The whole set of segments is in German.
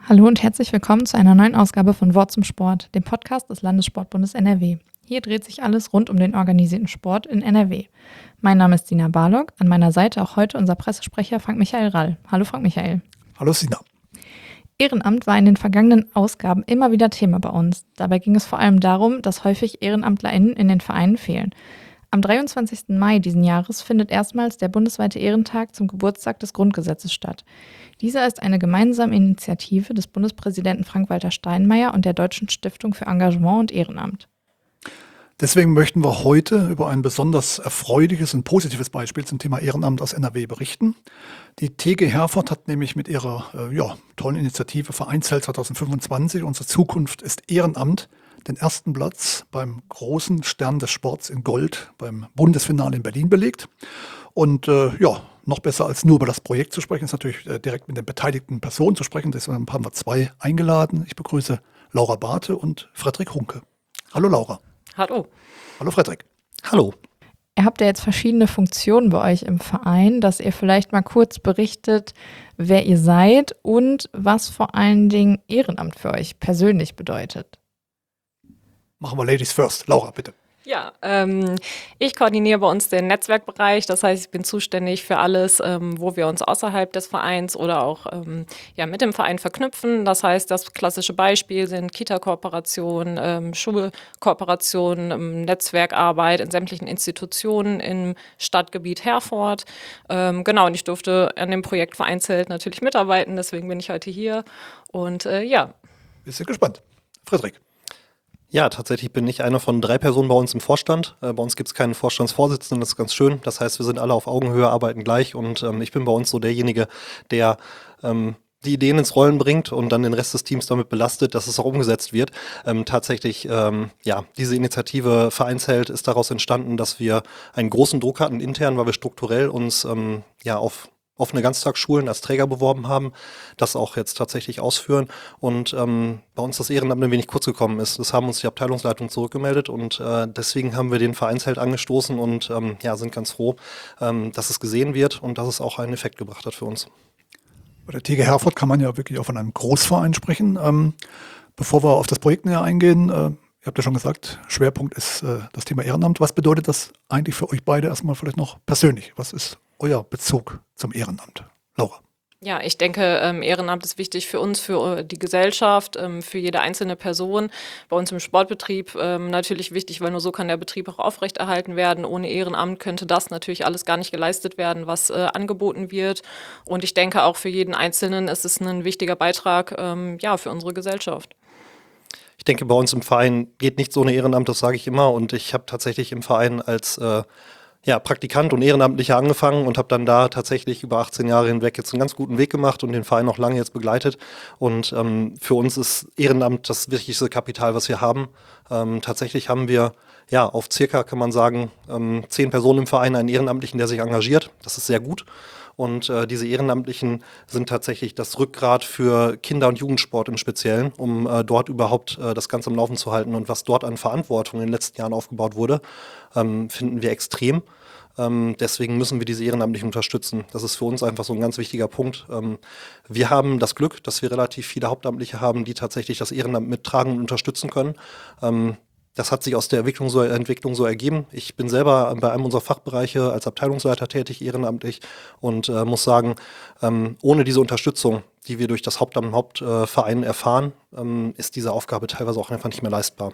Hallo und herzlich willkommen zu einer neuen Ausgabe von Wort zum Sport, dem Podcast des Landessportbundes NRW. Hier dreht sich alles rund um den organisierten Sport in NRW. Mein Name ist Sina Barlock, an meiner Seite auch heute unser Pressesprecher Frank-Michael Rall. Hallo Frank-Michael. Hallo Sina. Ehrenamt war in den vergangenen Ausgaben immer wieder Thema bei uns. Dabei ging es vor allem darum, dass häufig EhrenamtlerInnen in den Vereinen fehlen. Am 23. Mai diesen Jahres findet erstmals der bundesweite Ehrentag zum Geburtstag des Grundgesetzes statt. Dieser ist eine gemeinsame Initiative des Bundespräsidenten Frank-Walter Steinmeier und der Deutschen Stiftung für Engagement und Ehrenamt. Deswegen möchten wir heute über ein besonders erfreuliches und positives Beispiel zum Thema Ehrenamt aus NRW berichten. Die TG Herford hat nämlich mit ihrer tollen Initiative Vereinsheld 2025, unsere Zukunft ist Ehrenamt, den ersten Platz beim großen Stern des Sports in Gold beim Bundesfinale in Berlin belegt. Und noch besser als nur über das Projekt zu sprechen, ist natürlich direkt mit den beteiligten Personen zu sprechen. Deshalb haben wir zwei eingeladen. Ich begrüße Laura Barthe und Frederik Hunke. Hallo Laura. Hallo. Hallo Frederik. Hallo. Ihr habt ja jetzt verschiedene Funktionen bei euch im Verein, dass ihr vielleicht mal kurz berichtet, wer ihr seid und was vor allen Dingen Ehrenamt für euch persönlich bedeutet. Machen wir Ladies first. Laura, bitte. Ja, ich koordiniere bei uns den Netzwerkbereich. Das heißt, ich bin zuständig für alles, wo wir uns außerhalb des Vereins oder auch mit dem Verein verknüpfen. Das heißt, das klassische Beispiel sind Kita-Kooperationen, Schulkooperationen, Netzwerkarbeit in sämtlichen Institutionen im Stadtgebiet Herford. Und ich durfte an dem Projekt Vereinsheld natürlich mitarbeiten. Deswegen bin ich heute hier. Und Wir sind gespannt. Frederik. Ja, tatsächlich bin ich einer von 3 Personen bei uns im Vorstand. Bei uns gibt es keinen Vorstandsvorsitzenden, das ist ganz schön. Das heißt, wir sind alle auf Augenhöhe, arbeiten gleich und ich bin bei uns so derjenige, der die Ideen ins Rollen bringt und dann den Rest des Teams damit belastet, dass es auch umgesetzt wird. Diese Initiative Vereinsheld ist daraus entstanden, dass wir einen großen Druck hatten intern, weil wir strukturell uns auf offene Ganztagsschulen als Träger beworben haben, das auch jetzt tatsächlich ausführen und bei uns das Ehrenamt ein wenig kurz gekommen ist. Das haben uns die Abteilungsleitung zurückgemeldet und deswegen haben wir den Vereinsheld angestoßen und sind ganz froh, dass es gesehen wird und dass es auch einen Effekt gebracht hat für uns. Bei der TG Herford kann man ja wirklich auch von einem Großverein sprechen. Bevor wir auf das Projekt näher eingehen, ihr habt ja schon gesagt, Schwerpunkt ist das Thema Ehrenamt. Was bedeutet das eigentlich für euch beide erstmal vielleicht noch persönlich? Was ist euer Bezug zum Ehrenamt? Laura. Ja, ich denke, Ehrenamt ist wichtig für uns, für die Gesellschaft, für jede einzelne Person. Bei uns im Sportbetrieb natürlich wichtig, weil nur so kann der Betrieb auch aufrechterhalten werden. Ohne Ehrenamt könnte das natürlich alles gar nicht geleistet werden, was angeboten wird. Und ich denke, auch für jeden Einzelnen ist es ein wichtiger Beitrag für unsere Gesellschaft. Ich denke, bei uns im Verein geht nichts ohne Ehrenamt, das sage ich immer. Und ich habe tatsächlich im Verein als Praktikant und Ehrenamtlicher angefangen und habe dann da tatsächlich über 18 Jahre hinweg jetzt einen ganz guten Weg gemacht und den Verein auch lange jetzt begleitet. Und für uns ist Ehrenamt das wichtigste Kapital, was wir haben. Tatsächlich haben wir auf circa, kann man sagen, 10 Personen im Verein einen Ehrenamtlichen, der sich engagiert. Das ist sehr gut. Und diese Ehrenamtlichen sind tatsächlich das Rückgrat für Kinder- und Jugendsport im Speziellen, um dort überhaupt das Ganze am Laufen zu halten. Und was dort an Verantwortung in den letzten Jahren aufgebaut wurde, finden wir extrem. Deswegen müssen wir diese Ehrenamtlichen unterstützen. Das ist für uns einfach so ein ganz wichtiger Punkt. Wir haben das Glück, dass wir relativ viele Hauptamtliche haben, die tatsächlich das Ehrenamt mittragen und unterstützen können. Das hat sich aus der Entwicklung so ergeben. Ich bin selber bei einem unserer Fachbereiche als Abteilungsleiter tätig, ehrenamtlich und muss sagen, ohne diese Unterstützung, die wir durch das Hauptamt im Hauptverein erfahren, ist diese Aufgabe teilweise auch einfach nicht mehr leistbar.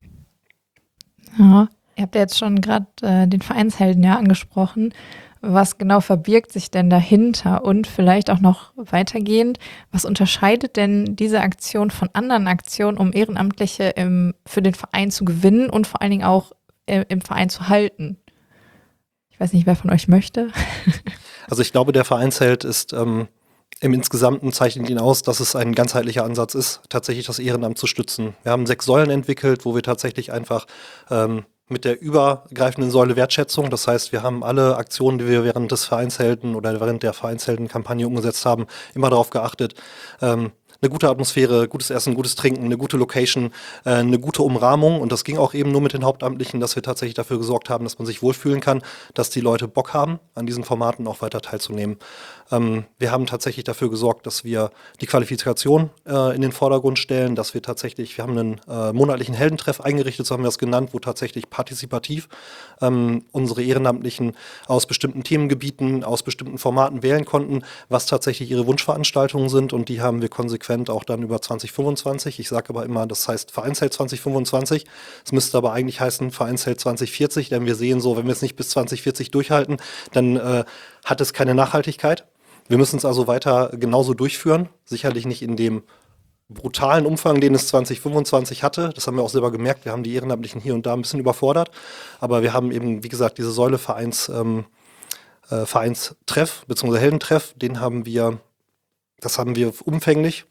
Ja, ihr habt ja jetzt schon gerade den Vereinshelden angesprochen. Was genau verbirgt sich denn dahinter? Und vielleicht auch noch weitergehend, was unterscheidet denn diese Aktion von anderen Aktionen, um Ehrenamtliche für den Verein zu gewinnen und vor allen Dingen auch im Verein zu halten? Ich weiß nicht, wer von euch möchte. Also ich glaube, der Vereinsheld ist im Insgesamten zeichnet ihn aus, dass es ein ganzheitlicher Ansatz ist, tatsächlich das Ehrenamt zu stützen. Wir haben 6 Säulen entwickelt, wo wir tatsächlich einfach mit der übergreifenden Säule Wertschätzung. Das heißt, wir haben alle Aktionen, die wir während des Vereinshelden oder während der Vereinshelden-Kampagne umgesetzt haben, immer darauf geachtet, eine eine gute Atmosphäre, gutes Essen, gutes Trinken, eine gute Location, eine gute Umrahmung. Und das ging auch eben nur mit den Hauptamtlichen, dass wir tatsächlich dafür gesorgt haben, dass man sich wohlfühlen kann, dass die Leute Bock haben, an diesen Formaten auch weiter teilzunehmen. Wir haben tatsächlich dafür gesorgt, dass wir die Qualifikation in den Vordergrund stellen, dass wir haben einen monatlichen Heldentreff eingerichtet, so haben wir das genannt, wo tatsächlich partizipativ unsere Ehrenamtlichen aus bestimmten Themengebieten, aus bestimmten Formaten wählen konnten, was tatsächlich ihre Wunschveranstaltungen sind, und die haben wir konsequent auch dann über 2025. Ich sage aber immer, das heißt Vereinsheld 2025. Es müsste aber eigentlich heißen Vereinsheld 2040, denn wir sehen so, wenn wir es nicht bis 2040 durchhalten, dann hat es keine Nachhaltigkeit. Wir müssen es also weiter genauso durchführen, sicherlich nicht in dem brutalen Umfang, den es 2025 hatte. Das haben wir auch selber gemerkt. Wir haben die Ehrenamtlichen hier und da ein bisschen überfordert. Aber wir haben eben, wie gesagt, diese Säule Vereinstreff bzw. Heldentreff, das haben wir umfänglich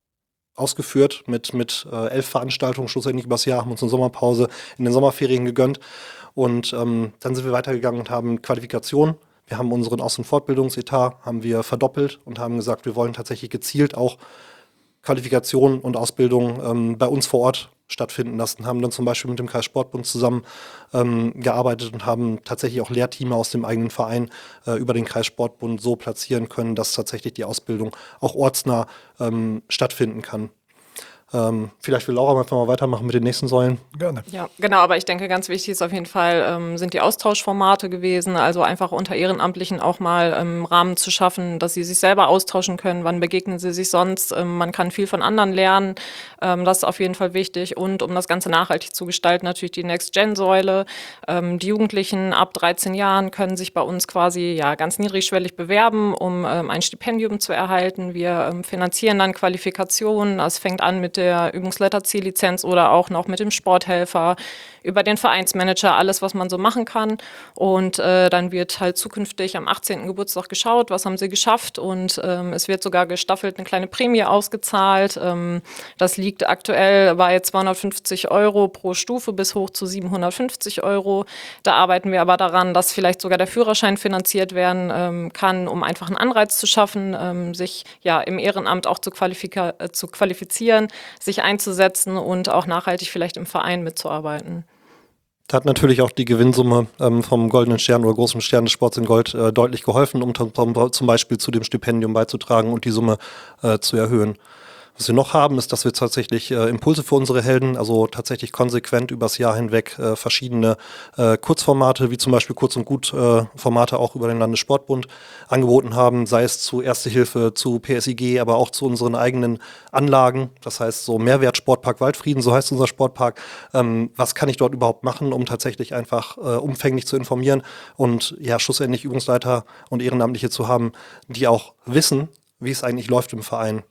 ausgeführt mit 11 Veranstaltungen, schlussendlich übers Jahr, haben uns eine Sommerpause in den Sommerferien gegönnt. Und dann sind wir weitergegangen und haben Qualifikation. Wir haben unseren Aus- und Fortbildungsetat haben wir verdoppelt und haben gesagt, wir wollen tatsächlich gezielt auch Qualifikation und Ausbildung bei uns vor Ort stattfinden lassen. Haben dann zum Beispiel mit dem Kreissportbund zusammen gearbeitet und haben tatsächlich auch Lehrteame aus dem eigenen Verein über den Kreissportbund so platzieren können, dass tatsächlich die Ausbildung auch ortsnah stattfinden kann. Vielleicht will Laura einfach mal weitermachen mit den nächsten Säulen. Gerne. Ja, genau, aber ich denke, ganz wichtig ist auf jeden Fall, sind die Austauschformate gewesen, also einfach unter Ehrenamtlichen auch mal Rahmen zu schaffen, dass sie sich selber austauschen können, wann begegnen sie sich sonst, man kann viel von anderen lernen, das ist auf jeden Fall wichtig, und um das Ganze nachhaltig zu gestalten, natürlich die Next-Gen-Säule, die Jugendlichen ab 13 Jahren können sich bei uns quasi ganz niedrigschwellig bewerben, um ein Stipendium zu erhalten. Wir finanzieren dann Qualifikationen, das fängt an mit der Übungsleiter-C-Lizenz oder auch noch mit dem Sporthelfer, über den Vereinsmanager, alles, was man so machen kann. Und dann wird halt zukünftig am 18. Geburtstag geschaut, was haben sie geschafft, und es wird sogar gestaffelt eine kleine Prämie ausgezahlt. Das liegt aktuell bei 250 € pro Stufe bis hoch zu 750 €. Da arbeiten wir aber daran, dass vielleicht sogar der Führerschein finanziert werden kann, um einfach einen Anreiz zu schaffen, sich im Ehrenamt auch zu qualifizieren, sich einzusetzen und auch nachhaltig vielleicht im Verein mitzuarbeiten. Da hat natürlich auch die Gewinnsumme vom Goldenen Stern oder Großen Stern des Sports in Gold deutlich geholfen, um zum Beispiel zu dem Stipendium beizutragen und die Summe zu erhöhen. Was wir noch haben, ist, dass wir tatsächlich Impulse für unsere Helden, also tatsächlich konsequent übers Jahr hinweg verschiedene Kurzformate, wie zum Beispiel Kurz und Gut Formate auch über den Landessportbund angeboten haben, sei es zu Erste Hilfe, zu PSIG, aber auch zu unseren eigenen Anlagen. Das heißt so Mehrwert Sportpark Waldfrieden, so heißt unser Sportpark. Was kann ich dort überhaupt machen, um tatsächlich einfach umfänglich zu informieren und schlussendlich Übungsleiter und Ehrenamtliche zu haben, die auch wissen, wie es eigentlich läuft im Verein.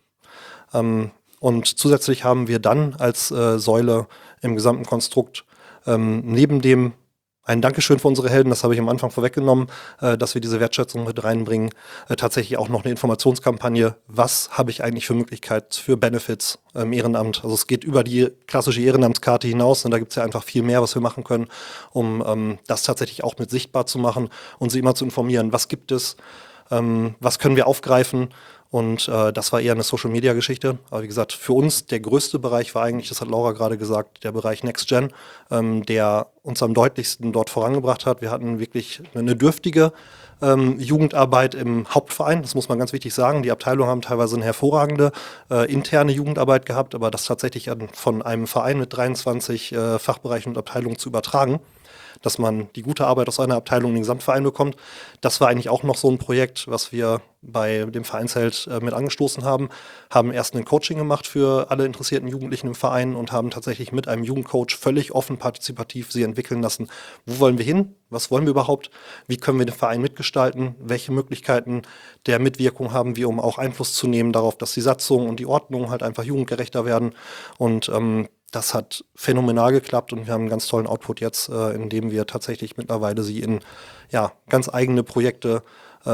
Und zusätzlich haben wir dann als Säule im gesamten Konstrukt neben dem ein Dankeschön für unsere Helden, das habe ich am Anfang vorweggenommen, dass wir diese Wertschätzung mit reinbringen, tatsächlich auch noch eine Informationskampagne, was habe ich eigentlich für Möglichkeiten, für Benefits im Ehrenamt. Also es geht über die klassische Ehrenamtskarte hinaus, und da gibt es ja einfach viel mehr, was wir machen können, um das tatsächlich auch mit sichtbar zu machen und sie immer zu informieren, was gibt es, was können wir aufgreifen. Und das war eher eine Social-Media-Geschichte. Aber wie gesagt, für uns der größte Bereich war eigentlich, das hat Laura gerade gesagt, der Bereich Next Gen, der uns am deutlichsten dort vorangebracht hat. Wir hatten wirklich eine dürftige Jugendarbeit im Hauptverein, das muss man ganz wichtig sagen. Die Abteilungen haben teilweise eine hervorragende interne Jugendarbeit gehabt, aber das tatsächlich von einem Verein mit 23 Fachbereichen und Abteilungen zu übertragen, dass man die gute Arbeit aus einer Abteilung in den Gesamtverein bekommt. Das war eigentlich auch noch so ein Projekt, was wir bei dem Vereinsheld mit angestoßen haben. Haben erst ein Coaching gemacht für alle interessierten Jugendlichen im Verein und haben tatsächlich mit einem Jugendcoach völlig offen partizipativ sie entwickeln lassen. Wo wollen wir hin? Was wollen wir überhaupt? Wie können wir den Verein mitgestalten? Welche Möglichkeiten der Mitwirkung haben wir, um auch Einfluss zu nehmen darauf, dass die Satzung und die Ordnung halt einfach jugendgerechter werden? Und das hat phänomenal geklappt, und wir haben einen ganz tollen Output jetzt, in dem wir tatsächlich mittlerweile sie in ganz eigene Projekte,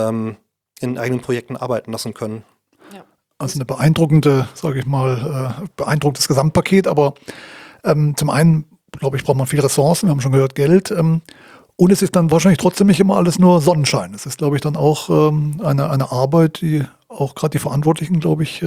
in eigenen Projekten arbeiten lassen können. Ja. Also eine beeindruckende, sage ich mal, beeindruckendes Gesamtpaket, aber zum einen, glaube ich, braucht man viele Ressourcen, wir haben schon gehört, Geld, und es ist dann wahrscheinlich trotzdem nicht immer alles nur Sonnenschein. Es ist, glaube ich, dann auch eine Arbeit, die auch gerade die Verantwortlichen, glaube ich,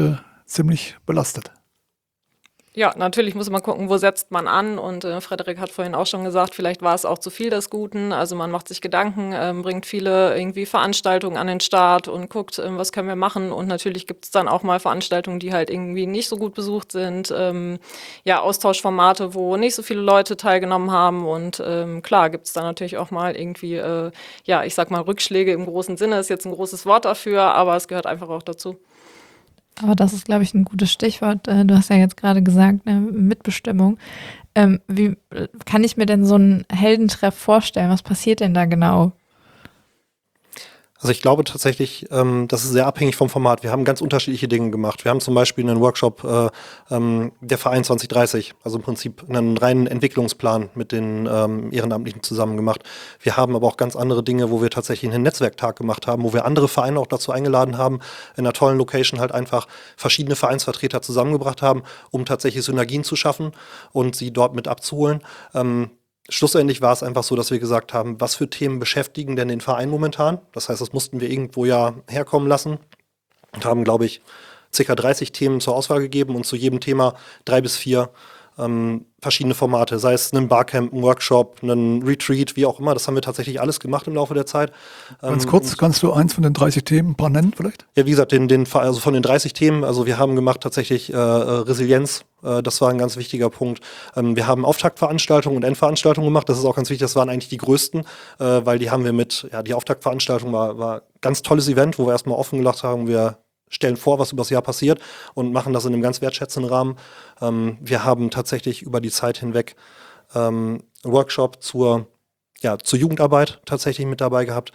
ziemlich belastet. Ja, natürlich muss man gucken, wo setzt man an. Und Frederik hat vorhin auch schon gesagt, vielleicht war es auch zu viel des Guten. Also man macht sich Gedanken, bringt viele irgendwie Veranstaltungen an den Start und guckt, was können wir machen. Und natürlich gibt es dann auch mal Veranstaltungen, die halt irgendwie nicht so gut besucht sind. Ja, Austauschformate, wo nicht so viele Leute teilgenommen haben. Und klar gibt es dann natürlich auch mal irgendwie, ja, ich sag mal Rückschläge im großen Sinne, ist jetzt ein großes Wort dafür, aber es gehört einfach auch dazu. Aber das ist, glaube ich, ein gutes Stichwort. Du hast ja jetzt gerade gesagt, Mitbestimmung. Wie kann ich mir denn so einen Heldentreff vorstellen? Was passiert denn da genau? Also ich glaube tatsächlich, das ist sehr abhängig vom Format. Wir haben ganz unterschiedliche Dinge gemacht. Wir haben zum Beispiel einen Workshop, der Verein 2030, also im Prinzip einen reinen Entwicklungsplan mit den Ehrenamtlichen zusammen gemacht. Wir haben aber auch ganz andere Dinge, wo wir tatsächlich einen Netzwerktag gemacht haben, wo wir andere Vereine auch dazu eingeladen haben, in einer tollen Location halt einfach verschiedene Vereinsvertreter zusammengebracht haben, um tatsächlich Synergien zu schaffen und sie dort mit abzuholen. Schlussendlich war es einfach so, dass wir gesagt haben, was für Themen beschäftigen denn den Verein momentan? Das heißt, das mussten wir irgendwo ja herkommen lassen und haben, glaube ich, ca. 30 Themen zur Auswahl gegeben und zu jedem Thema 3 bis 4 verschiedene Formate, sei es ein Barcamp, ein Workshop, ein Retreat, wie auch immer. Das haben wir tatsächlich alles gemacht im Laufe der Zeit. Ganz kurz, kannst du eins von den 30 Themen ein paar nennen vielleicht? Ja, wie gesagt, also von den 30 Themen, also wir haben gemacht tatsächlich Resilienz, das war ein ganz wichtiger Punkt. Wir haben Auftaktveranstaltungen und Endveranstaltungen gemacht, das ist auch ganz wichtig, das waren eigentlich die größten, weil die haben wir die Auftaktveranstaltung war ein ganz tolles Event, wo wir erstmal offen gelacht haben, wir stellen vor, was über das Jahr passiert und machen das in einem ganz wertschätzenden Rahmen. Wir haben tatsächlich über die Zeit hinweg einen Workshop zur Jugendarbeit tatsächlich mit dabei gehabt.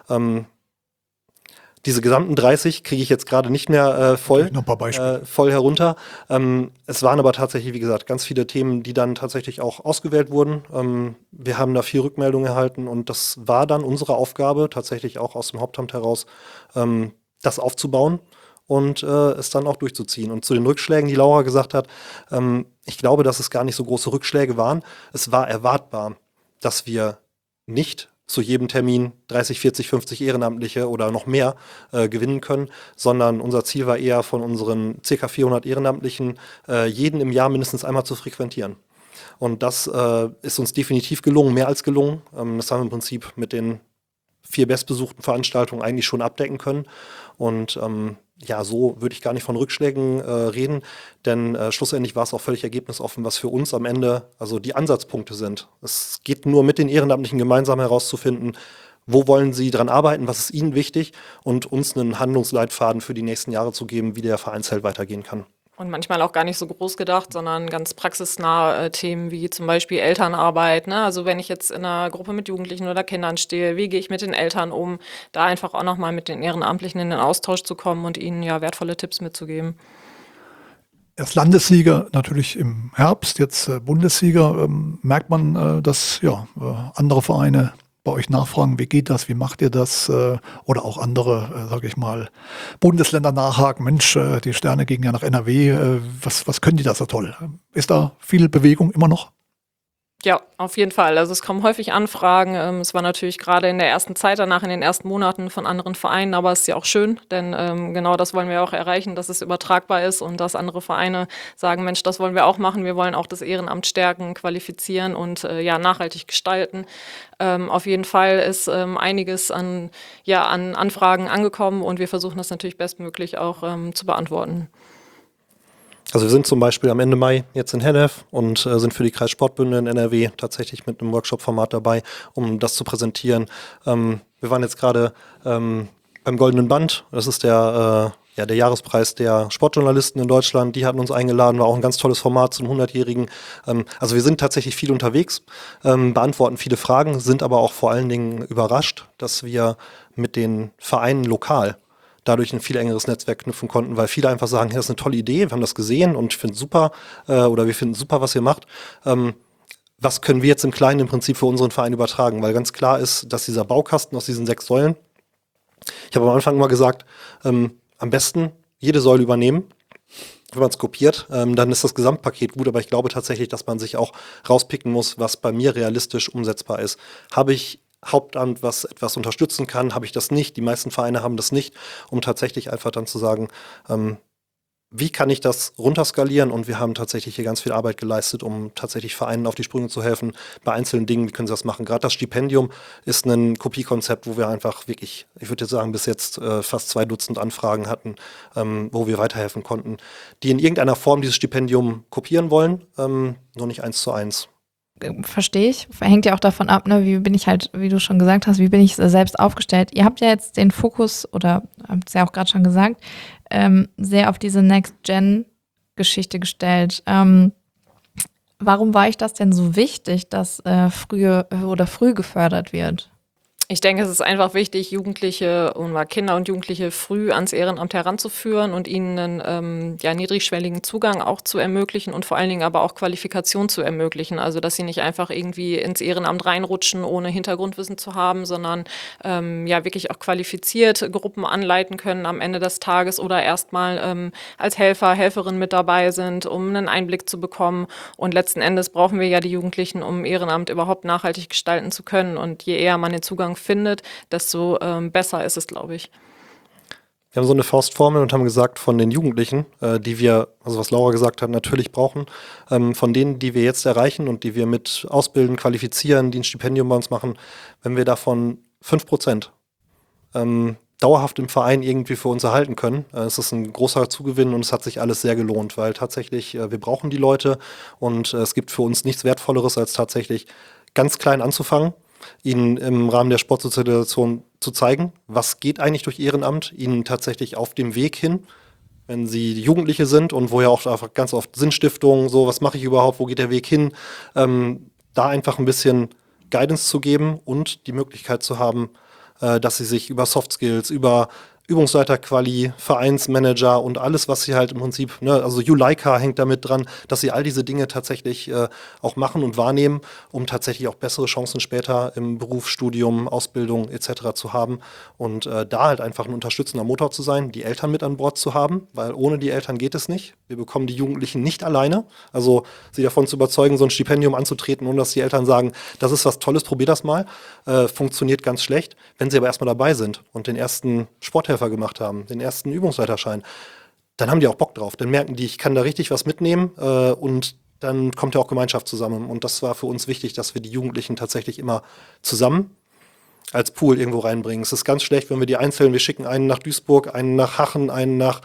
Diese gesamten 30 kriege ich jetzt gerade nicht mehr voll herunter. Es waren aber tatsächlich, wie gesagt, ganz viele Themen, die dann tatsächlich auch ausgewählt wurden. Wir haben da viel Rückmeldung erhalten und das war dann unsere Aufgabe, tatsächlich auch aus dem Hauptamt heraus, das aufzubauen und es dann auch durchzuziehen. Und zu den Rückschlägen, die Laura gesagt hat, ich glaube, dass es gar nicht so große Rückschläge waren. Es war erwartbar, dass wir nicht zu jedem Termin 30, 40, 50 Ehrenamtliche oder noch mehr gewinnen können, sondern unser Ziel war eher von unseren ca. 400 Ehrenamtlichen jeden im Jahr mindestens einmal zu frequentieren. Und das ist uns definitiv gelungen, mehr als gelungen. Das haben wir im Prinzip mit den 4 bestbesuchten Veranstaltungen eigentlich schon abdecken können. Und so würde ich gar nicht von Rückschlägen reden, denn schlussendlich war es auch völlig ergebnisoffen, was für uns am Ende also die Ansatzpunkte sind. Es geht nur mit den Ehrenamtlichen gemeinsam herauszufinden, wo wollen sie dran arbeiten, was ist ihnen wichtig und uns einen Handlungsleitfaden für die nächsten Jahre zu geben, wie der Vereinsheld weitergehen kann. Und manchmal auch gar nicht so groß gedacht, sondern ganz praxisnahe Themen wie zum Beispiel Elternarbeit. Ne? Also wenn ich jetzt in einer Gruppe mit Jugendlichen oder Kindern stehe, wie gehe ich mit den Eltern um? Da einfach auch nochmal mit den Ehrenamtlichen in den Austausch zu kommen und ihnen ja wertvolle Tipps mitzugeben. Erst Landessieger natürlich im Herbst, jetzt Bundessieger. Merkt man, dass andere Vereine bei euch nachfragen, wie geht das, wie macht ihr das? Oder auch andere, sage ich mal, Bundesländer nachhaken, Mensch, die Sterne gingen ja nach NRW, was können die da so toll? Ist da viel Bewegung immer noch? Ja, auf jeden Fall. Also es kommen häufig Anfragen. Es war natürlich gerade in der ersten Zeit danach, in den ersten Monaten von anderen Vereinen, aber es ist ja auch schön, denn genau das wollen wir auch erreichen, dass es übertragbar ist und dass andere Vereine sagen, Mensch, das wollen wir auch machen. Wir wollen auch das Ehrenamt stärken, qualifizieren und nachhaltig gestalten. Auf jeden Fall ist einiges an Anfragen angekommen und wir versuchen das natürlich bestmöglich auch zu beantworten. Also wir sind zum Beispiel am Ende Mai jetzt in Hennef und sind für die Kreissportbünde in NRW tatsächlich mit einem Workshop-Format dabei, um das zu präsentieren. Wir waren jetzt gerade beim Goldenen Band, das ist der Jahrespreis der Sportjournalisten in Deutschland. Die hatten uns eingeladen, war auch ein ganz tolles Format zum 100-Jährigen. Also wir sind tatsächlich viel unterwegs, beantworten viele Fragen, sind aber auch vor allen Dingen überrascht, dass wir mit den Vereinen lokal dadurch ein viel engeres Netzwerk knüpfen konnten, weil viele einfach sagen, hey, das ist eine tolle Idee, wir haben das gesehen und ich finde super wir finden super, was ihr macht. Was können wir jetzt im Kleinen im Prinzip für unseren Verein übertragen? Weil ganz klar ist, dass dieser Baukasten aus diesen 6 Säulen, ich habe am Anfang immer gesagt, am besten jede Säule übernehmen. Wenn man es kopiert, dann ist das Gesamtpaket gut, aber ich glaube tatsächlich, dass man sich auch rauspicken muss, was bei mir realistisch umsetzbar ist. Habe ich Hauptamt, was etwas unterstützen kann, habe ich das nicht. Die meisten Vereine haben das nicht, um tatsächlich einfach dann zu sagen, wie kann ich das runterskalieren? Und wir haben tatsächlich hier ganz viel Arbeit geleistet, um tatsächlich Vereinen auf die Sprünge zu helfen. Bei einzelnen Dingen, wie können sie das machen? Gerade das Stipendium ist ein Kopiekonzept, wo wir einfach wirklich, ich würde jetzt sagen, bis jetzt fast 2 Dutzend Anfragen hatten, wo wir weiterhelfen konnten, die in irgendeiner Form dieses Stipendium kopieren wollen, nur nicht 1:1. Verstehe ich. Hängt ja auch davon ab, ne, wie bin ich halt, wie du schon gesagt hast, wie bin ich selbst aufgestellt. Ihr habt ja jetzt den Fokus, oder habt es ja auch gerade schon gesagt, sehr auf diese Next-Gen-Geschichte gestellt. Warum war euch das denn so wichtig, dass früh gefördert wird? Ich denke, es ist einfach wichtig, Jugendliche und Kinder und Jugendliche früh ans Ehrenamt heranzuführen und ihnen einen niedrigschwelligen Zugang auch zu ermöglichen und vor allen Dingen aber auch Qualifikation zu ermöglichen. Also, dass sie nicht einfach irgendwie ins Ehrenamt reinrutschen, ohne Hintergrundwissen zu haben, sondern wirklich auch qualifiziert Gruppen anleiten können am Ende des Tages oder erstmal als Helfer, Helferin mit dabei sind, um einen Einblick zu bekommen. Und letzten Endes brauchen wir ja die Jugendlichen, um Ehrenamt überhaupt nachhaltig gestalten zu können. Und je eher man den Zugang findet, desto besser ist es, glaube ich. Wir haben so eine Faustformel und haben gesagt, von den Jugendlichen, die wir, also was Laura gesagt hat, natürlich brauchen, von denen, die wir jetzt erreichen und die wir mit ausbilden, qualifizieren, die ein Stipendium bei uns machen, wenn wir davon 5% dauerhaft im Verein irgendwie für uns erhalten können, es ist ein großer Zugewinn und es hat sich alles sehr gelohnt, weil tatsächlich wir brauchen die Leute und es gibt für uns nichts Wertvolleres, als tatsächlich ganz klein anzufangen, ihnen im Rahmen der Sportsozialisation zu zeigen, was geht eigentlich durch Ehrenamt, ihnen tatsächlich auf dem Weg hin, wenn sie Jugendliche sind und wo ja auch einfach ganz oft Sinnstiftung, so was mache ich überhaupt, wo geht der Weg hin, da einfach ein bisschen Guidance zu geben und die Möglichkeit zu haben, dass sie sich über Soft Skills, über Übungsleiter-Quali, Vereinsmanager und alles, was sie halt im Prinzip, ne, also Juleika hängt damit dran, dass sie all diese Dinge tatsächlich auch machen und wahrnehmen, um tatsächlich auch bessere Chancen später im Beruf, Studium, Ausbildung etc. zu haben und da halt einfach ein unterstützender Motor zu sein, die Eltern mit an Bord zu haben, weil ohne die Eltern geht es nicht. Wir bekommen die Jugendlichen nicht alleine, also sie davon zu überzeugen, so ein Stipendium anzutreten, ohne dass die Eltern sagen, das ist was Tolles, probier das mal, funktioniert ganz schlecht. Wenn sie aber erstmal dabei sind und den ersten Sporthelfer gemacht haben, den ersten Übungsleiterschein, dann haben die auch Bock drauf. Dann merken die, ich kann da richtig was mitnehmen und dann kommt ja auch Gemeinschaft zusammen. Und das war für uns wichtig, dass wir die Jugendlichen tatsächlich immer zusammen als Pool irgendwo reinbringen. Es ist ganz schlecht, wenn wir die einzeln, wir schicken einen nach Duisburg, einen nach Hachen, einen nach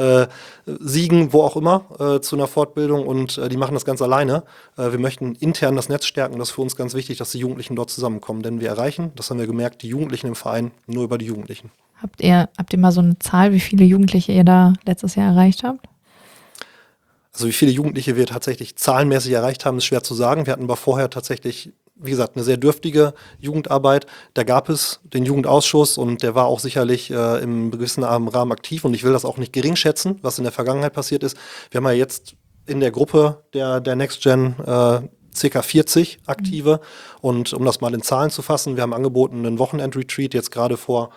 Siegen, wo auch immer, zu einer Fortbildung und die machen das ganz alleine. Wir möchten intern das Netz stärken. Das ist für uns ganz wichtig, dass die Jugendlichen dort zusammenkommen. Denn wir erreichen, das haben wir gemerkt, die Jugendlichen im Verein nur über die Jugendlichen. Habt ihr mal so eine Zahl, wie viele Jugendliche ihr da letztes Jahr erreicht habt? Also wie viele Jugendliche wir tatsächlich zahlenmäßig erreicht haben, ist schwer zu sagen. Wir hatten aber vorher tatsächlich, wie gesagt, eine sehr dürftige Jugendarbeit. Da gab es den Jugendausschuss und der war auch sicherlich im gewissen Rahmen aktiv. Und ich will das auch nicht gering schätzen, was in der Vergangenheit passiert ist. Wir haben ja jetzt in der Gruppe der Next Gen ca. 40 Aktive. Und um das mal in Zahlen zu fassen, wir haben angeboten einen Wochenend-Retreat jetzt gerade vor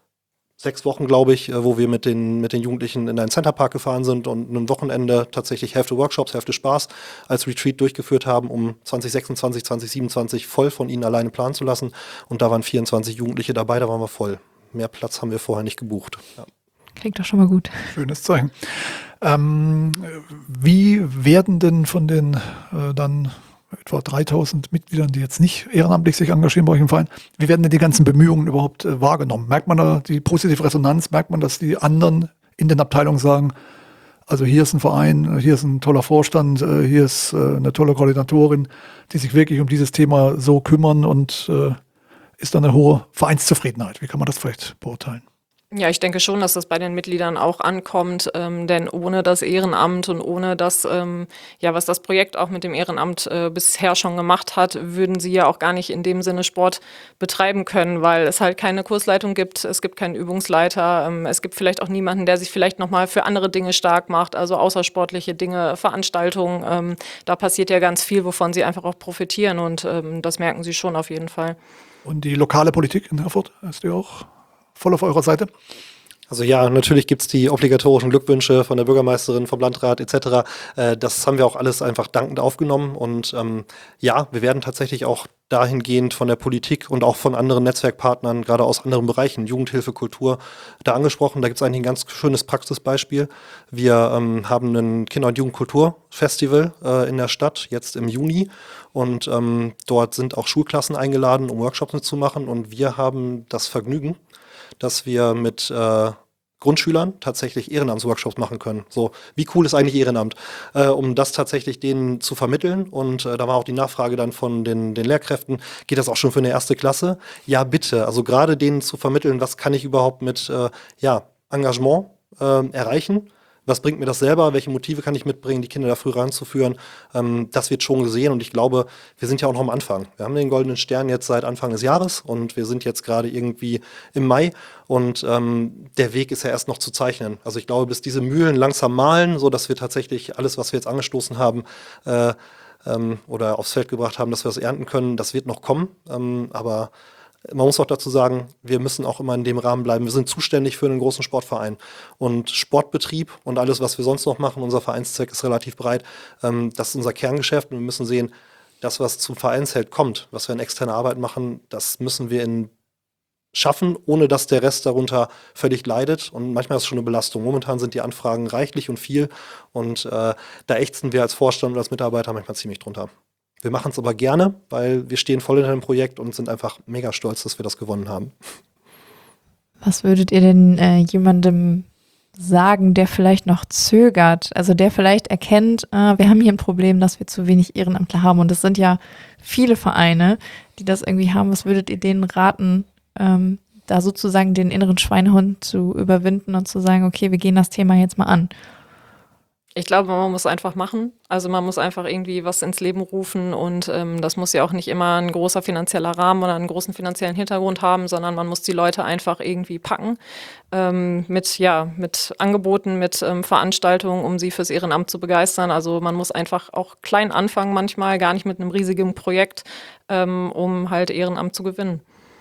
6 Wochen, glaube ich, wo wir mit den Jugendlichen in einen Centerpark gefahren sind und ein Wochenende tatsächlich Hälfte Workshops, Hälfte Spaß als Retreat durchgeführt haben, um 2026, 2027 voll von ihnen alleine planen zu lassen. Und da waren 24 Jugendliche dabei, da waren wir voll. Mehr Platz haben wir vorher nicht gebucht. Ja. Klingt doch schon mal gut. Schönes Zeichen. Wie werden denn von den dann etwa 3000 Mitgliedern, die jetzt nicht ehrenamtlich sich engagieren bei euch im Verein, wie werden denn die ganzen Bemühungen überhaupt wahrgenommen? Merkt man da die positive Resonanz? Merkt man, dass die anderen in den Abteilungen sagen, also hier ist ein Verein, hier ist ein toller Vorstand, hier ist eine tolle Koordinatorin, die sich wirklich um dieses Thema so kümmern und ist dann eine hohe Vereinszufriedenheit? Wie kann man das vielleicht beurteilen? Ja, ich denke schon, dass das bei den Mitgliedern auch ankommt, denn ohne das Ehrenamt und ohne das, was das Projekt auch mit dem Ehrenamt bisher schon gemacht hat, würden sie ja auch gar nicht in dem Sinne Sport betreiben können, weil es halt keine Kursleitung gibt, es gibt keinen Übungsleiter, es gibt vielleicht auch niemanden, der sich vielleicht nochmal für andere Dinge stark macht, also außersportliche Dinge, Veranstaltungen, da passiert ja ganz viel, wovon sie einfach auch profitieren und das merken sie schon auf jeden Fall. Und die lokale Politik in Herford, ist die auch voll auf eurer Seite? Also ja, natürlich gibt's die obligatorischen Glückwünsche von der Bürgermeisterin, vom Landrat etc. Das haben wir auch alles einfach dankend aufgenommen. Und ja, wir werden tatsächlich auch dahingehend von der Politik und auch von anderen Netzwerkpartnern, gerade aus anderen Bereichen, Jugendhilfe, Kultur, da angesprochen. Da gibt's eigentlich ein ganz schönes Praxisbeispiel. Wir haben ein Kinder- und Jugendkulturfestival in der Stadt, jetzt im Juni. Und dort sind auch Schulklassen eingeladen, um Workshops mitzumachen. Und wir haben das Vergnügen, dass wir mit Grundschülern tatsächlich Ehrenamtsworkshops machen können. So, wie cool ist eigentlich Ehrenamt? Um das tatsächlich denen zu vermitteln. Und da war auch die Nachfrage dann von den Lehrkräften, geht das auch schon für eine erste Klasse? Ja, bitte. Also gerade denen zu vermitteln, was kann ich überhaupt mit Engagement erreichen? Was bringt mir das selber? Welche Motive kann ich mitbringen, die Kinder da früh ranzuführen? Das wird schon gesehen und ich glaube, wir sind ja auch noch am Anfang. Wir haben den Goldenen Stern jetzt seit Anfang des Jahres und wir sind jetzt gerade irgendwie im Mai und der Weg ist ja erst noch zu zeichnen. Also ich glaube, bis diese Mühlen langsam mahlen, so dass wir tatsächlich alles, was wir jetzt angestoßen haben, oder aufs Feld gebracht haben, dass wir das ernten können, das wird noch kommen. Aber man muss auch dazu sagen, wir müssen auch immer in dem Rahmen bleiben. Wir sind zuständig für einen großen Sportverein. Und Sportbetrieb und alles, was wir sonst noch machen, unser Vereinszweck ist relativ breit. Das ist unser Kerngeschäft und wir müssen sehen, das, was zum Vereinsheld kommt, was wir in externer Arbeit machen, das müssen wir schaffen, ohne dass der Rest darunter völlig leidet. Und manchmal ist es schon eine Belastung. Momentan sind die Anfragen reichlich und viel. Und da ächzen wir als Vorstand und als Mitarbeiter manchmal ziemlich drunter. Wir machen es aber gerne, weil wir stehen voll hinter dem Projekt und sind einfach mega stolz, dass wir das gewonnen haben. Was würdet ihr denn jemandem sagen, der vielleicht noch zögert, also der vielleicht erkennt, wir haben hier ein Problem, dass wir zu wenig Ehrenamtler haben und es sind ja viele Vereine, die das irgendwie haben. Was würdet ihr denen raten, da sozusagen den inneren Schweinehund zu überwinden und zu sagen, okay, wir gehen das Thema jetzt mal an? Ich glaube, man muss einfach machen. Also man muss einfach irgendwie was ins Leben rufen und das muss ja auch nicht immer ein großer finanzieller Rahmen oder einen großen finanziellen Hintergrund haben, sondern man muss die Leute einfach irgendwie packen mit Angeboten, mit Veranstaltungen, um sie fürs Ehrenamt zu begeistern. Also man muss einfach auch klein anfangen manchmal, gar nicht mit einem riesigen Projekt, um halt Ehrenamt zu gewinnen.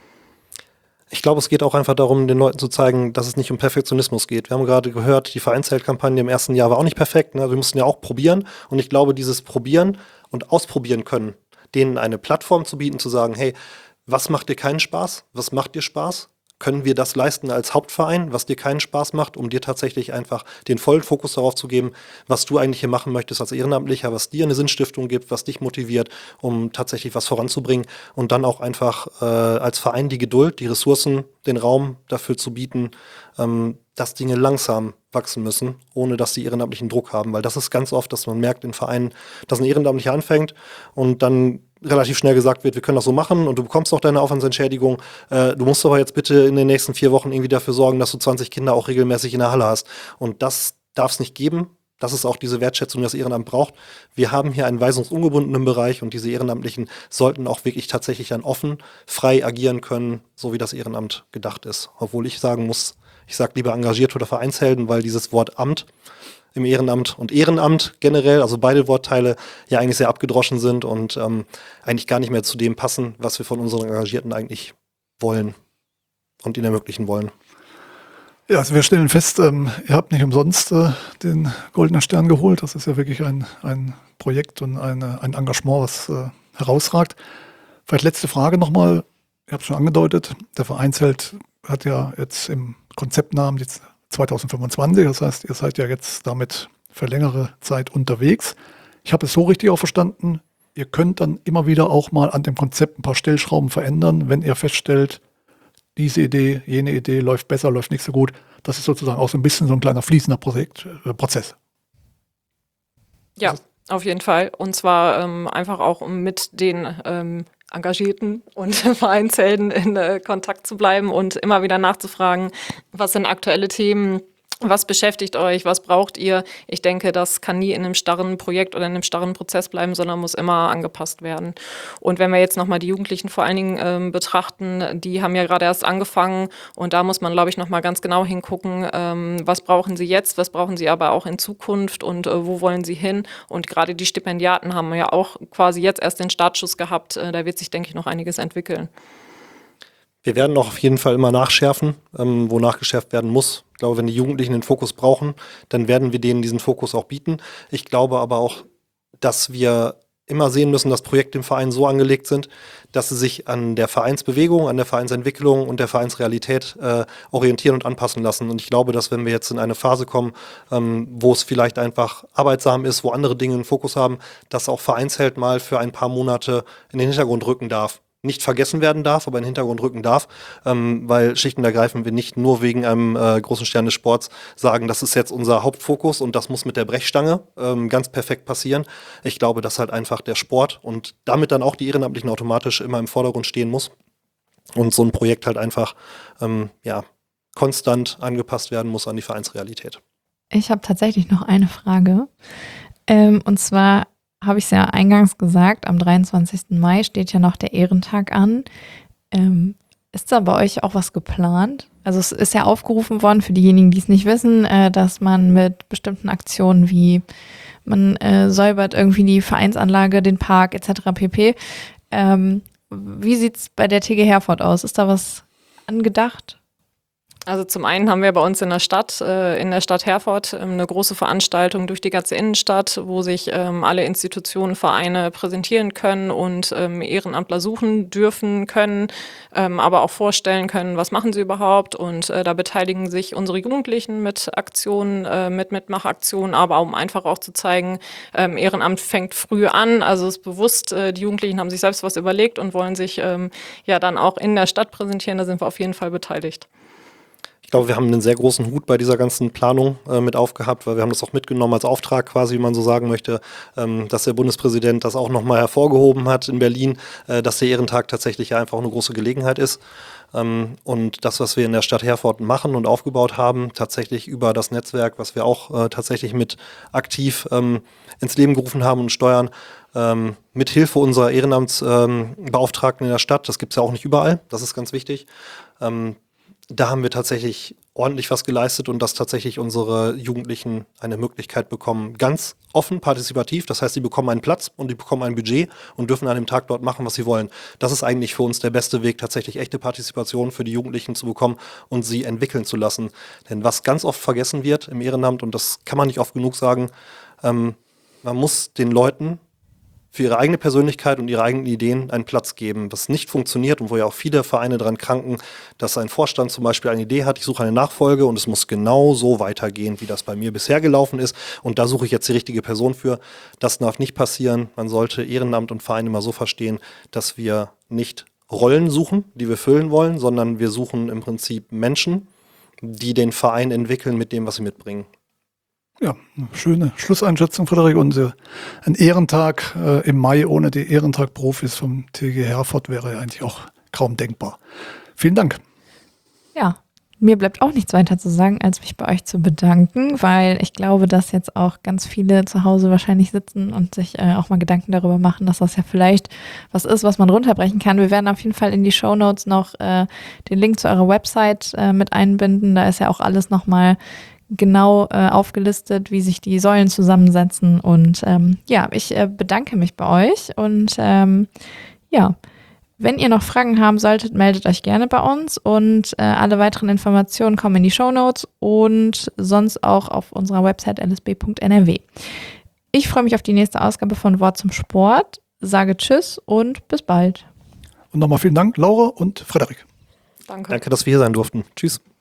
Ich glaube, es geht auch einfach darum, den Leuten zu zeigen, dass es nicht um Perfektionismus geht. Wir haben gerade gehört, die Vereinsheldkampagne im ersten Jahr war auch nicht perfekt. Ne? Wir mussten ja auch probieren. Und ich glaube, dieses Probieren und Ausprobieren können, denen eine Plattform zu bieten, zu sagen, hey, was macht dir keinen Spaß? Was macht dir Spaß? Können wir das leisten als Hauptverein, was dir keinen Spaß macht, um dir tatsächlich einfach den vollen Fokus darauf zu geben, was du eigentlich hier machen möchtest als Ehrenamtlicher, was dir eine Sinnstiftung gibt, was dich motiviert, um tatsächlich was voranzubringen und dann auch einfach als Verein die Geduld, die Ressourcen, den Raum dafür zu bieten, dass Dinge langsam wachsen müssen, ohne dass sie ehrenamtlichen Druck haben, weil das ist ganz oft, dass man merkt in Vereinen, dass ein Ehrenamtlicher anfängt und dann relativ schnell gesagt wird, wir können das so machen und du bekommst auch deine Aufwandsentschädigung. Du musst aber jetzt bitte in den nächsten 4 Wochen irgendwie dafür sorgen, dass du 20 Kinder auch regelmäßig in der Halle hast. Und das darf es nicht geben. Das ist auch diese Wertschätzung, die das Ehrenamt braucht. Wir haben hier einen weisungsungebundenen Bereich und diese Ehrenamtlichen sollten auch wirklich tatsächlich dann offen, frei agieren können, so wie das Ehrenamt gedacht ist. Obwohl ich sagen muss, ich sage lieber engagiert oder Vereinshelden, weil dieses Wort Amt im Ehrenamt und Ehrenamt generell, also beide Wortteile, ja eigentlich sehr abgedroschen sind und eigentlich gar nicht mehr zu dem passen, was wir von unseren Engagierten eigentlich wollen und ihnen ermöglichen wollen. Ja, also wir stellen fest, ihr habt nicht umsonst den Goldenen Stern geholt. Das ist ja wirklich ein Projekt und ein Engagement, was herausragt. Vielleicht letzte Frage nochmal. Ihr habt es schon angedeutet, der Vereinsheld hat ja jetzt im Konzeptnamen jetzt 2025, das heißt, ihr seid ja jetzt damit für längere Zeit unterwegs. Ich habe es so richtig auch verstanden, ihr könnt dann immer wieder auch mal an dem Konzept ein paar Stellschrauben verändern, wenn ihr feststellt, diese Idee, jene Idee läuft besser, läuft nicht so gut. Das ist sozusagen auch so ein bisschen so ein kleiner fließender Prozess. Ja, auf jeden Fall. Und zwar einfach auch, um mit den Engagierten und Vereinshelden in Kontakt zu bleiben und immer wieder nachzufragen, was sind aktuelle Themen, was beschäftigt euch, was braucht ihr? Ich denke, das kann nie in einem starren Projekt oder in einem starren Prozess bleiben, sondern muss immer angepasst werden. Und wenn wir jetzt nochmal die Jugendlichen vor allen Dingen betrachten, die haben ja gerade erst angefangen und da muss man, glaube ich, nochmal ganz genau hingucken, was brauchen sie jetzt, was brauchen sie aber auch in Zukunft und wo wollen sie hin? Und gerade die Stipendiaten haben ja auch quasi jetzt erst den Startschuss gehabt. Da wird sich, denke ich, noch einiges entwickeln. Wir werden auch auf jeden Fall immer nachschärfen, wo nachgeschärft werden muss. Ich glaube, wenn die Jugendlichen den Fokus brauchen, dann werden wir denen diesen Fokus auch bieten. Ich glaube aber auch, dass wir immer sehen müssen, dass Projekte im Verein so angelegt sind, dass sie sich an der Vereinsbewegung, an der Vereinsentwicklung und der Vereinsrealität orientieren und anpassen lassen. Und ich glaube, dass wenn wir jetzt in eine Phase kommen, wo es vielleicht einfach arbeitsam ist, wo andere Dinge einen Fokus haben, dass auch Vereinsheld mal für ein paar Monate in den Hintergrund rücken darf. Nicht vergessen werden darf, aber in den Hintergrund rücken darf, weil schlicht und ergreifend wir nicht nur wegen einem großen Stern des Sports sagen, das ist jetzt unser Hauptfokus und das muss mit der Brechstange ganz perfekt passieren. Ich glaube, dass halt einfach der Sport und damit dann auch die Ehrenamtlichen automatisch immer im Vordergrund stehen muss und so ein Projekt halt einfach konstant angepasst werden muss an die Vereinsrealität. Ich habe tatsächlich noch eine Frage. Und zwar habe ich es ja eingangs gesagt, am 23. Mai steht ja noch der Ehrentag an. Ist da bei euch auch was geplant? Also es ist ja aufgerufen worden, für diejenigen, die es nicht wissen, dass man mit bestimmten Aktionen wie man säubert irgendwie die Vereinsanlage, den Park etc. pp. Wie sieht es bei der TG Herford aus? Ist da was angedacht? Also zum einen haben wir bei uns in der Stadt Herford, eine große Veranstaltung durch die ganze Innenstadt, wo sich alle Institutionen, Vereine präsentieren können und Ehrenamtler suchen dürfen können, aber auch vorstellen können, was machen sie überhaupt. Und da beteiligen sich unsere Jugendlichen mit Aktionen, mit Mitmachaktionen, aber um einfach auch zu zeigen, Ehrenamt fängt früh an. Also es ist bewusst, die Jugendlichen haben sich selbst was überlegt und wollen sich dann auch in der Stadt präsentieren. Da sind wir auf jeden Fall beteiligt. Ich glaube, wir haben einen sehr großen Hut bei dieser ganzen Planung mit aufgehabt, weil wir haben das auch mitgenommen als Auftrag quasi, wie man so sagen möchte, dass der Bundespräsident das auch nochmal hervorgehoben hat in Berlin, dass der Ehrentag tatsächlich einfach eine große Gelegenheit ist. Und das, was wir in der Stadt Herford machen und aufgebaut haben, tatsächlich über das Netzwerk, was wir auch tatsächlich mit aktiv ins Leben gerufen haben und steuern, mit Hilfe unserer Ehrenamtsbeauftragten in der Stadt, das gibt es ja auch nicht überall, das ist ganz wichtig, da haben wir tatsächlich ordentlich was geleistet und dass tatsächlich unsere Jugendlichen eine Möglichkeit bekommen, ganz offen, partizipativ. Das heißt, sie bekommen einen Platz und die bekommen ein Budget und dürfen an dem Tag dort machen, was sie wollen. Das ist eigentlich für uns der beste Weg, tatsächlich echte Partizipation für die Jugendlichen zu bekommen und sie entwickeln zu lassen. Denn was ganz oft vergessen wird im Ehrenamt, und das kann man nicht oft genug sagen, man muss den Leuten für ihre eigene Persönlichkeit und ihre eigenen Ideen einen Platz geben, was nicht funktioniert und wo ja auch viele Vereine dran kranken, dass ein Vorstand zum Beispiel eine Idee hat, ich suche eine Nachfolge und es muss genau so weitergehen, wie das bei mir bisher gelaufen ist und da suche ich jetzt die richtige Person für. Das darf nicht passieren. Man sollte Ehrenamt und Verein immer so verstehen, dass wir nicht Rollen suchen, die wir füllen wollen, sondern wir suchen im Prinzip Menschen, die den Verein entwickeln mit dem, was sie mitbringen. Ja, eine schöne Schlusseinschätzung, Frederik. Und ein Ehrentag im Mai ohne die Ehrentag-Profis vom TG Herford wäre ja eigentlich auch kaum denkbar. Vielen Dank. Ja, mir bleibt auch nichts weiter zu sagen, als mich bei euch zu bedanken, weil ich glaube, dass jetzt auch ganz viele zu Hause wahrscheinlich sitzen und sich auch mal Gedanken darüber machen, dass das ja vielleicht was ist, was man runterbrechen kann. Wir werden auf jeden Fall in die Shownotes noch den Link zu eurer Website mit einbinden. Da ist ja auch alles nochmal genau aufgelistet, wie sich die Säulen zusammensetzen. Und ich bedanke mich bei euch. Und wenn ihr noch Fragen haben solltet, meldet euch gerne bei uns. Und alle weiteren Informationen kommen in die Shownotes und sonst auch auf unserer Website lsb.nrw. Ich freue mich auf die nächste Ausgabe von Wort zum Sport. Sage Tschüss und bis bald. Und nochmal vielen Dank, Laura und Frederik. Danke. Danke, dass wir hier sein durften. Tschüss.